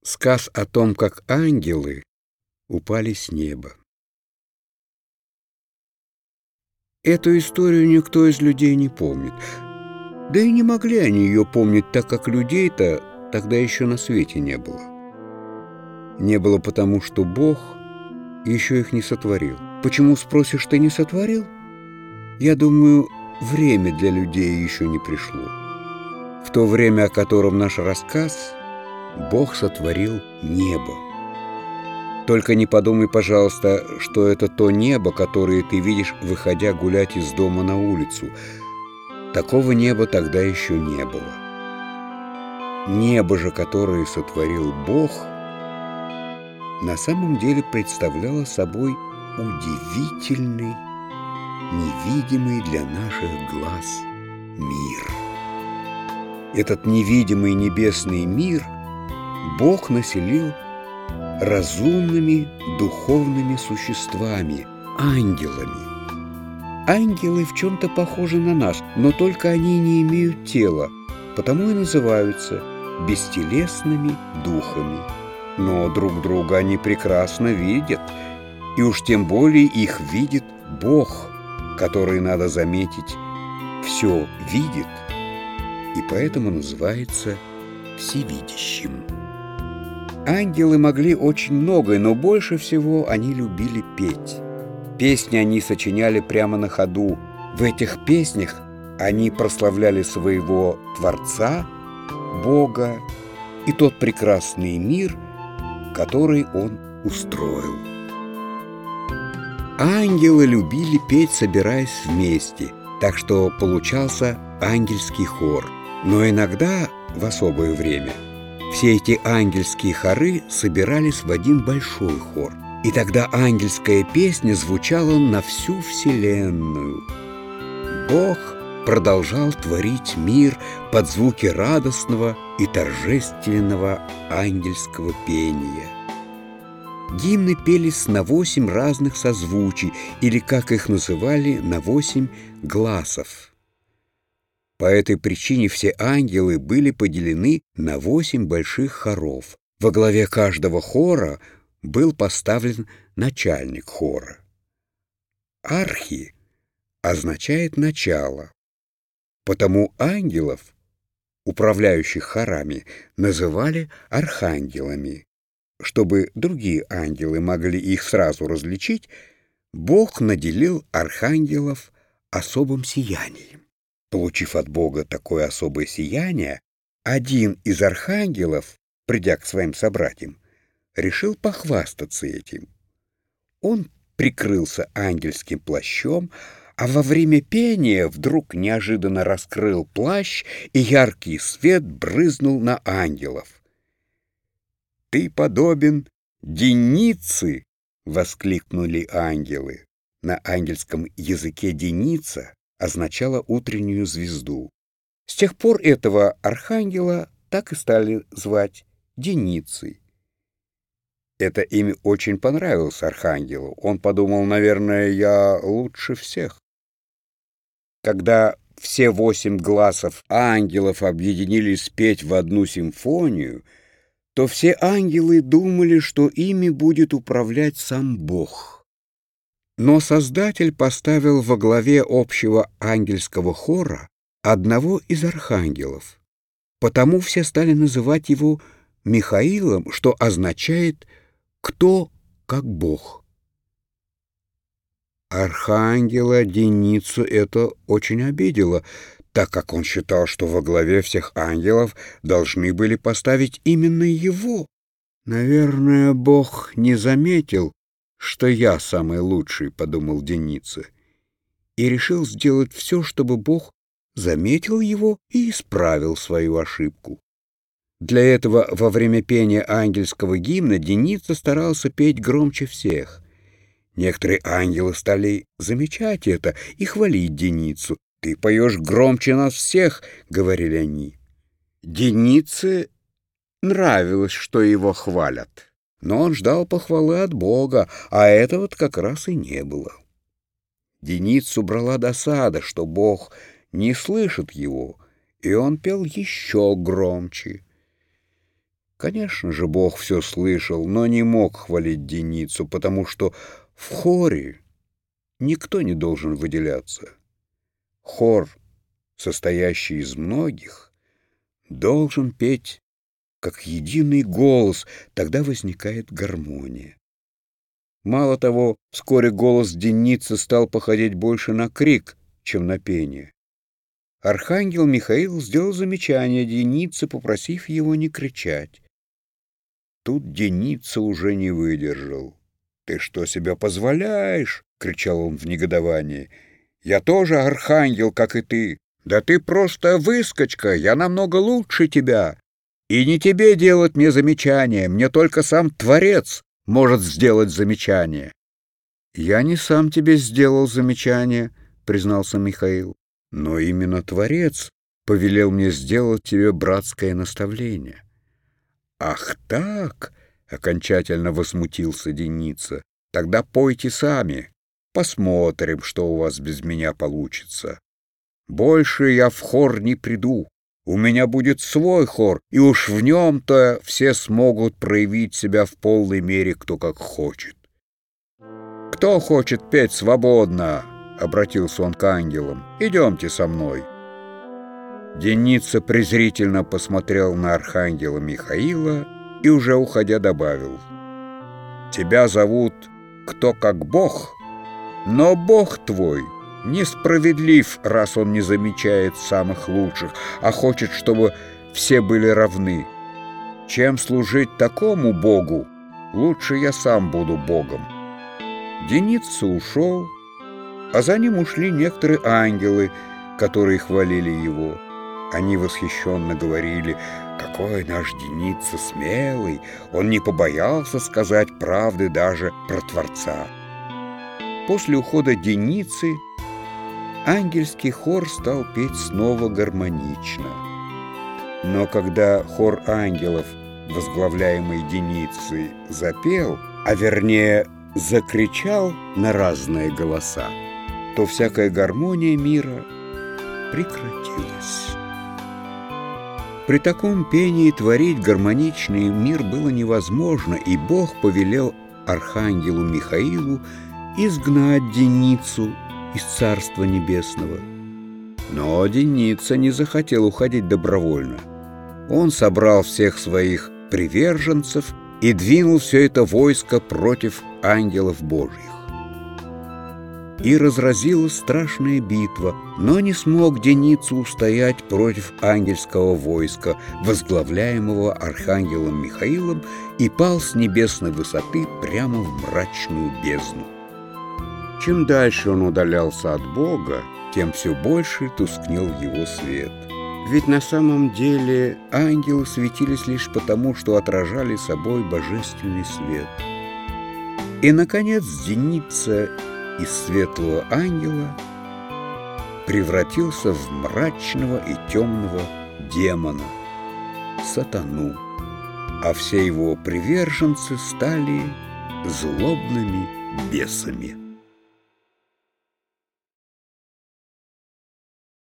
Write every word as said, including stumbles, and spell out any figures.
Сказ о том, как ангелы упали с неба. Эту историю никто из людей не помнит. Да и не могли они ее помнить, так как людей-то тогда еще на свете не было. Не было потому, что Бог еще их не сотворил. Почему, спросишь, ты не сотворил? Я думаю, время для людей еще не пришло. В то время, о котором наш рассказ, Бог сотворил небо. Только не подумай, пожалуйста, что это то небо, которое ты видишь, выходя гулять из дома на улицу. Такого неба тогда еще не было. Небо же, которое сотворил Бог, на самом деле представляло собой удивительный, невидимый для наших глаз мир. Этот невидимый небесный мир Бог населил разумными духовными существами, ангелами. Ангелы в чем-то похожи на нас, но только они не имеют тела, потому и называются бестелесными духами. Но друг друга они прекрасно видят, и уж тем более их видит Бог, который, надо заметить, все видит, и поэтому называется всевидящим. Ангелы могли очень многое, но больше всего они любили петь. Песни они сочиняли прямо на ходу. В этих песнях они прославляли своего Творца, Бога и тот прекрасный мир, который Он устроил. Ангелы любили петь, собираясь вместе, так что получался ангельский хор. Но иногда, в особое время, все эти ангельские хоры собирались в один большой хор. И тогда ангельская песня звучала на всю вселенную. Бог продолжал творить мир под звуки радостного и торжественного ангельского пения. Гимны пелись на восемь разных созвучий, или, как их называли, на восемь гласов. По этой причине все ангелы были поделены на восемь больших хоров. Во главе каждого хора был поставлен начальник хора. Архи означает «начало», потому ангелов, управляющих хорами, называли архангелами. Чтобы другие ангелы могли их сразу различить, Бог наделил архангелов особым сиянием. Получив от Бога такое особое сияние, один из архангелов, придя к своим собратьям, решил похвастаться этим. Он прикрылся ангельским плащом, а во время пения вдруг неожиданно раскрыл плащ, и яркий свет брызнул на ангелов. «Ты подобен Денице!» — воскликнули ангелы. На ангельском языке «деница» означала утреннюю звезду. С тех пор этого архангела так и стали звать Деницей. Это имя очень понравилось архангелу. Он подумал, наверное, я лучше всех. Когда все восемь гласов ангелов объединились петь в одну симфонию, то все ангелы думали, что ими будет управлять сам Бог. Но Создатель поставил во главе общего ангельского хора одного из архангелов. Потому все стали называть его Михаилом, что означает «кто как Бог». Архангела Деницу это очень обидело, так как он считал, что во главе всех ангелов должны были поставить именно его. «Наверное, Бог не заметил, что я самый лучший», — подумал Деница, и решил сделать все, чтобы Бог заметил его и исправил свою ошибку. Для этого во время пения ангельского гимна Деница старался петь громче всех. Некоторые ангелы стали замечать это и хвалить Деницу. «Ты поешь громче нас всех», — говорили они. Денице нравилось, что его хвалят. Но он ждал похвалы от Бога, а этого-то как раз и не было. Деницу брала досада, что Бог не слышит его, и он пел еще громче. Конечно же, Бог все слышал, но не мог хвалить Деницу, потому что в хоре никто не должен выделяться. Хор, состоящий из многих, должен петь как единый голос, тогда возникает гармония. Мало того, вскоре голос Деницы стал походить больше на крик, чем на пение. Архангел Михаил сделал замечание Денице, попросив его не кричать. Тут Деница уже не выдержал. «Ты что себе позволяешь?» — кричал он в негодовании. «Я тоже архангел, как и ты. Да ты просто выскочка, я намного лучше тебя. И не тебе делать мне замечания, мне только сам Творец может сделать замечание». «Я не сам тебе сделал замечание», — признался Михаил. «Но именно Творец повелел мне сделать тебе братское наставление». «Ах так!» — окончательно возмутился Деница. «Тогда пойте сами. Посмотрим, что у вас без меня получится. Больше я в хор не приду. У меня будет свой хор, и уж в нем-то все смогут проявить себя в полной мере, кто как хочет». «Кто хочет петь свободно?» — обратился он к ангелам. «Идемте со мной». Деница презрительно посмотрел на архангела Михаила и, уже уходя, добавил: «Тебя зовут кто как Бог, но Бог твой несправедлив, раз он не замечает самых лучших, а хочет, чтобы все были равны. Чем служить такому Богу, лучше я сам буду Богом». Деница ушел, а за ним ушли некоторые ангелы, которые хвалили его. Они восхищенно говорили: «Какой наш Деница смелый! Он не побоялся сказать правды даже про Творца». После ухода Деницы ангельский хор стал петь снова гармонично. Но когда хор ангелов, возглавляемый Деницей, запел, а вернее закричал на разные голоса, то всякая гармония мира прекратилась. При таком пении творить гармоничный мир было невозможно, и Бог повелел архангелу Михаилу изгнать Деницу из Царства Небесного. Но Деница не захотел уходить добровольно. Он собрал всех своих приверженцев и двинул все это войско против ангелов Божьих. И разразилась страшная битва, но не смог Деница устоять против ангельского войска, возглавляемого архангелом Михаилом, и пал с небесной высоты прямо в мрачную бездну. Чем дальше он удалялся от Бога, тем все больше тускнел его свет. Ведь на самом деле ангелы светились лишь потому, что отражали собой божественный свет. И, наконец, Деница из светлого ангела превратился в мрачного и темного демона, сатану, а все его приверженцы стали злобными бесами.